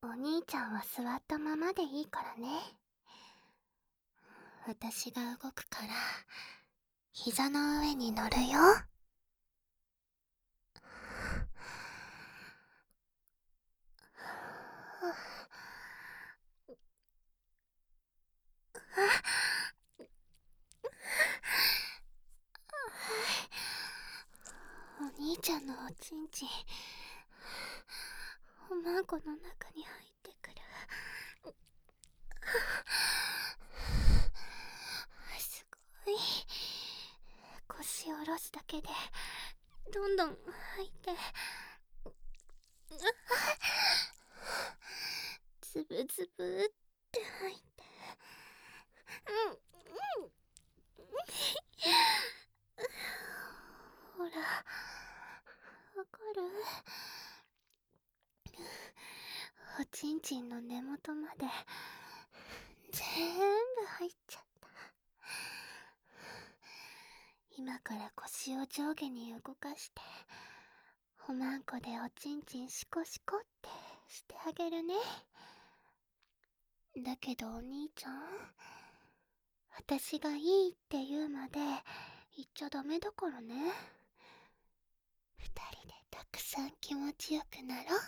お兄ちゃんは座ったままでいいからね。私が動くから、膝の上に乗るよ。お兄ちゃんのおちんちん、おまんこの中に入ってくる。すごい。腰下ろすだけでどんどん入って、ズブズブって入って、ほら、わかる？おちんちんの根元まで全部入っちゃった。今から腰を上下に動かして、おまんこでおちんちんシコシコってしてあげるね。だけどお兄ちゃん、私がいいって言うまで言っちゃダメだからね。二人でたくさん気持ちよくなろう。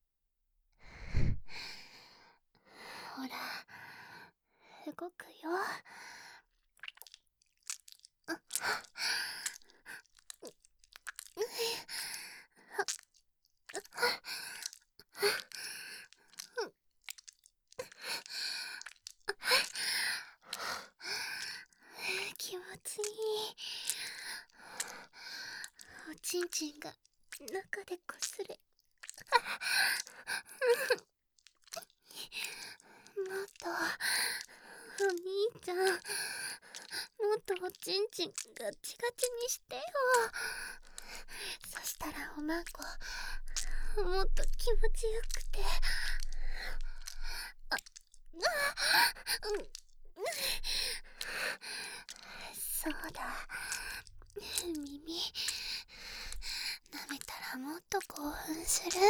ほら、動くよ。気持ちいい。おちんちんが中でこすれ。もっとお兄ちゃん、もっとおちんちんガチガチにしてよ。そしたらおまんこもっと気持ちよくて、うん、そうだ、耳舐めたらもっと興奮する。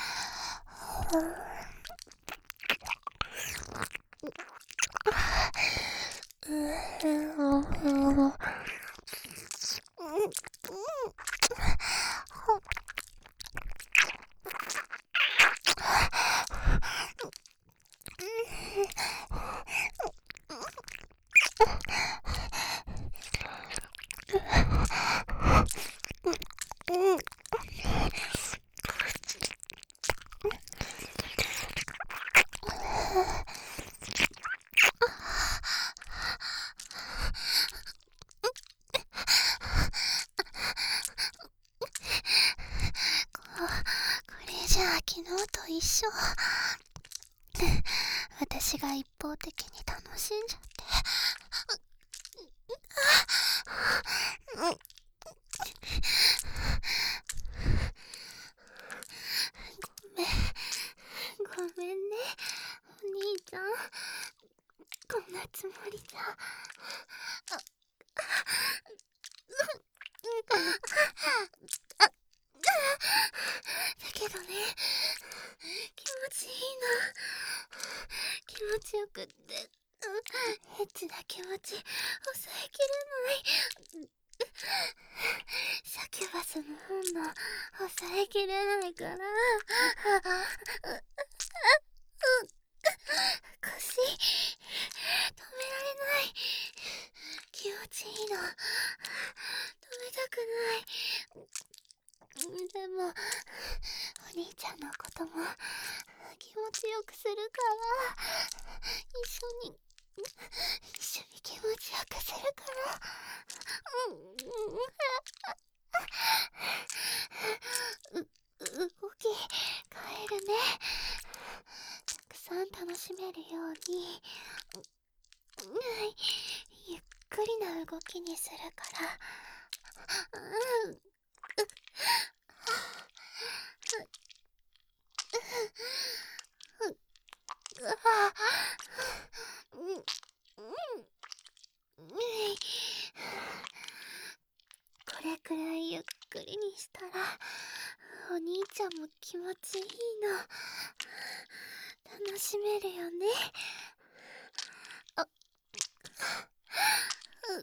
これじゃあ昨日と一緒。私が一方的に楽しんじゃって。ごめんね、お兄ちゃん。こんなつもりじゃ。だけどね、気持ちいいの。気持ちよくって、エッチな気持ち抑えきれない。サキュバスの本能抑えきれないから。腰止められない。気持ちいいの。止めたくない。でもお兄ちゃんのことも気持ちよくするから、一緒に気持ちよくするから。動き変えるね。たくさん楽しめるように、ゆっくりな動きにするから。これくらいゆっくりにしたらお兄ちゃんも気持ちいいの。 しめるよね。あ、う、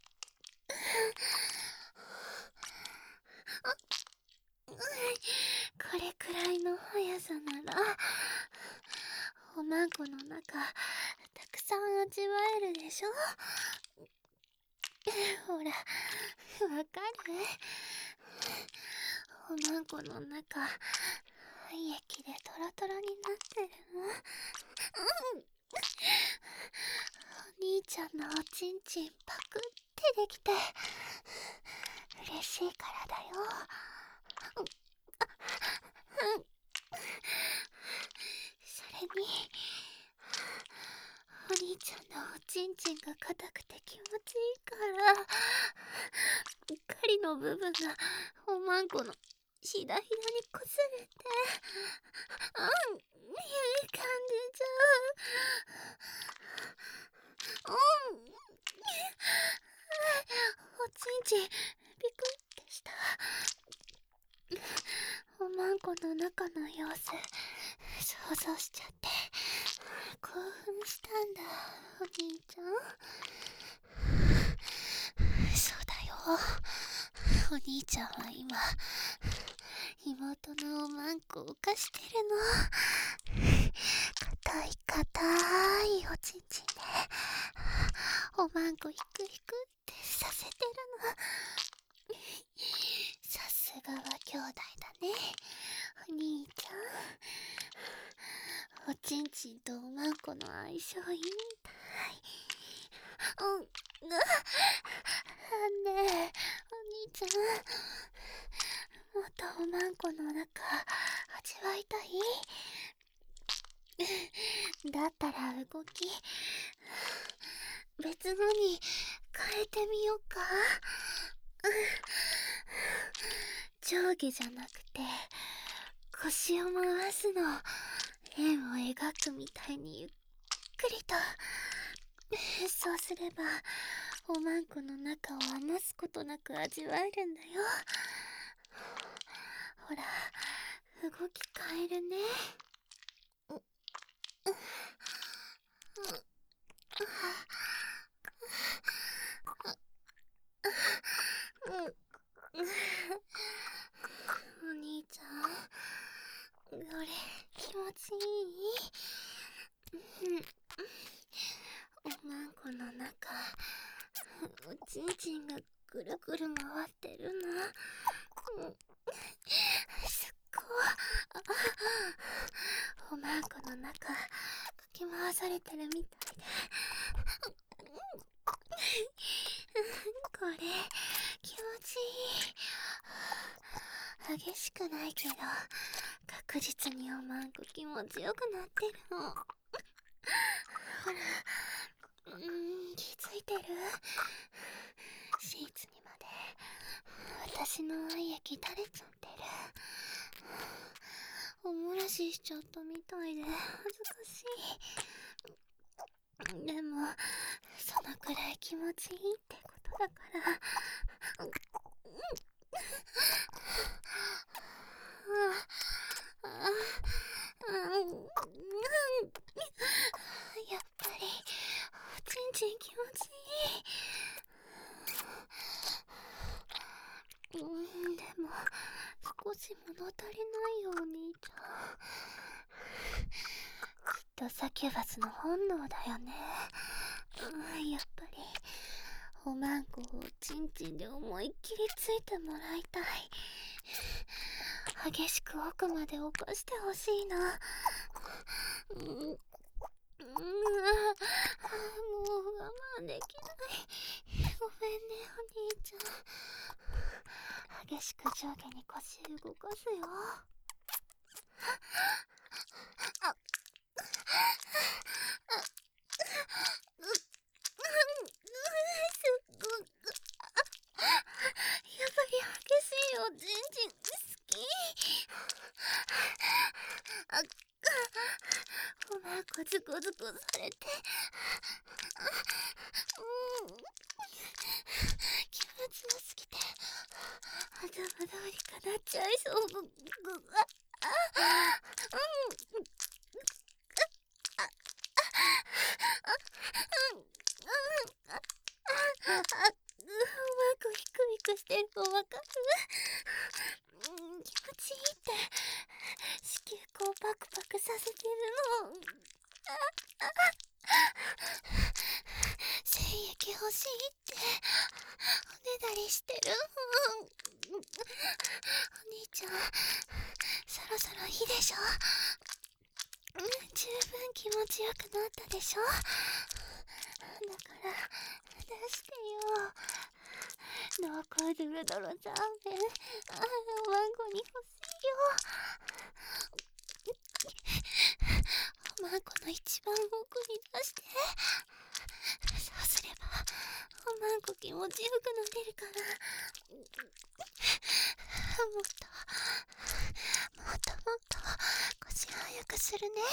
これくらいの速さなら、おまんこの中、たくさん味わえるでしょ。ほら、わかる？おまんこの中、廃液でトロトロになってるの。お兄ちゃんのおちんちんパクってできて嬉しいからだよ。それにお兄ちゃんのおちんちんが硬くて気持ちいいから狩りの部分がおまんこのひだひだにこすれて感じちゃう。おちんちんビクってした。おまんこの中の様子想像しちゃって興奮したんだ、お兄ちゃん。そうだよ、お兄ちゃんは今妹のおまんこを犯してるの。硬い硬いおちんちんでおまんこヒクヒクってさせてるの。さすがは兄弟だね、お兄ちゃん。おちんちんとおまんこの相性いいみたい。ねえ、お兄ちゃん、もっとおまんこの中味わいたい？だったら動き別のに変えてみようか。上下じゃなくて腰を回すの。円を描くみたいにゆっくりと。そうすればおまんこの中を余すことなく味わえるんだよ。ほら、動き変えるね。お兄ちゃん、これ気持ちいい？おまんこの中、おちんちんがぐるぐる回ってるな。すっごい。おまんこの中、かき回されてるみたいで。これ気持ちいい。激しくないけど確実におまんこ気持ちよくなってるの。ほら、気づいてる？シーツにまで私の愛液垂れちゃってる。おもらししちゃったみたいで恥ずかしい。でもそのくらい気持ちいいってことだから。やっぱりおちんちん気持ちいい。でも少し物足りないよ、お兄ちゃん。きっとサキュバスの本能だよね。やっぱりおまんこをおちんちんで思いっきりついてもらいたい。激しく奥まで起こしてほしいな。もう我慢できない。ごめんね、お兄ちゃん。激しく上下に腰動かすよ。やっぱり激しいおちんちん好き。おまんこズコズコされて気持ちよすぎて頭通りかなっちゃいそう。 のわかる？気持ちいいって。子宮口をパクパクさせてるの。精液欲しいっておねだりしてる。お兄ちゃん、そろそろいいでしょ。十分気持ちよくなったでしょ。だから出してよ。濃厚ドロドロザーメン、おまんこに欲しいよ。おまんこの一番奥に出して。そうすればおまんこ気持ちよくなれるから。もっと腰早くするね。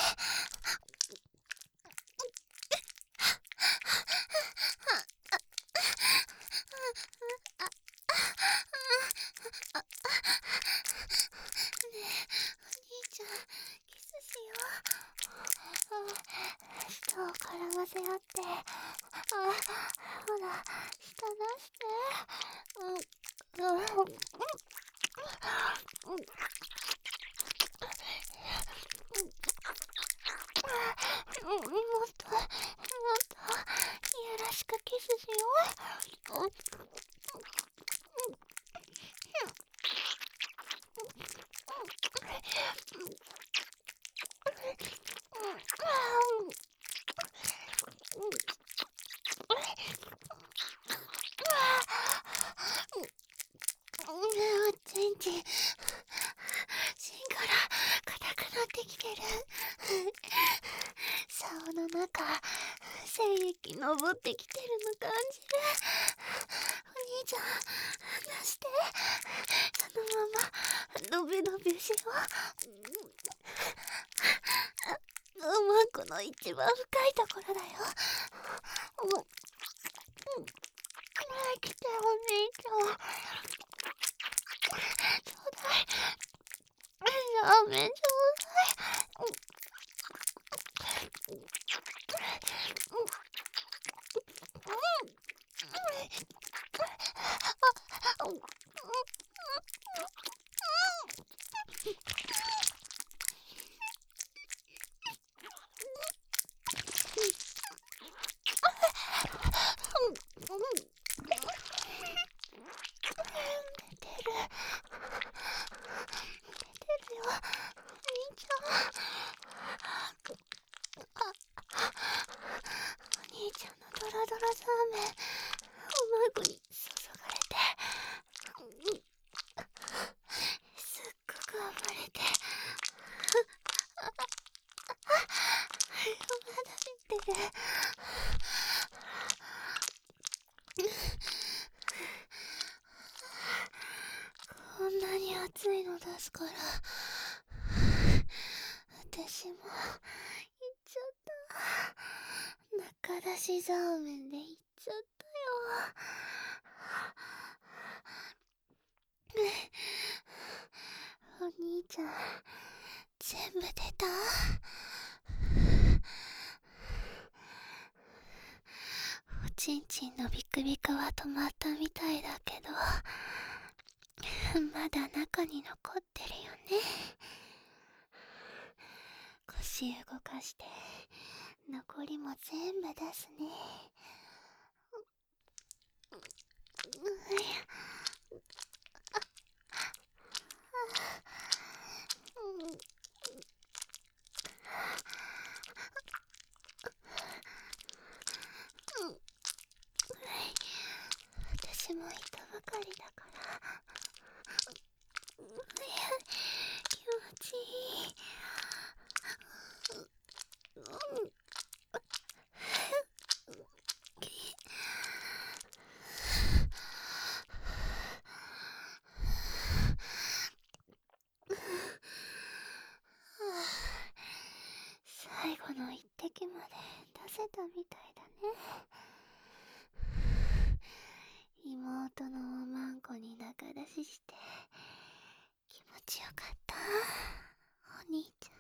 ねえ、お兄ちゃん、キスしよう。舌を絡ませ合って。ほら、舌出して。もっといやらしくキスしよう。ちんちん、芯から硬くなってきてる。竿の中、精液昇ってきてるの感じる。お兄ちゃん、出して。そのままのびのびしよう。おまんこの一番深いところだよ。来てお兄ちゃん。ちょうだい。ラーメンちょうだい。出てるよ、お兄ちゃん。お兄ちゃんのドロドロザーメン、おまんこに注がれて、すっごく暴れて、まだ出てる。こんなに熱いの出すから、私も行っちゃった。中出しザーメンで行っちゃったよ。お兄ちゃん、全部出た？おちんちんのビクビクは止まったみたいだけど、まだ中に残ってるよね。腰動かして残りも全部出すね。私もいたばかりだから。気持ちいい。最後の一滴まで出せたみたいだね。妹のおまんこに仲出しして気持ちよかった、お兄ち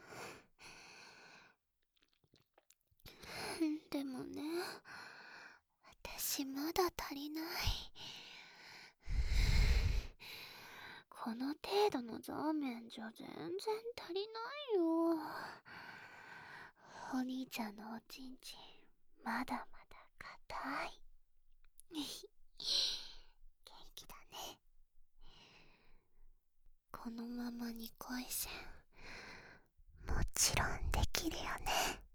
ゃん。でもね、私まだ足りない。 この程度のザーメンじゃ全然足りないよ。お兄ちゃんのおちんちんまだまだ硬い。元気だね。このままに恋せんもちろんできるよね。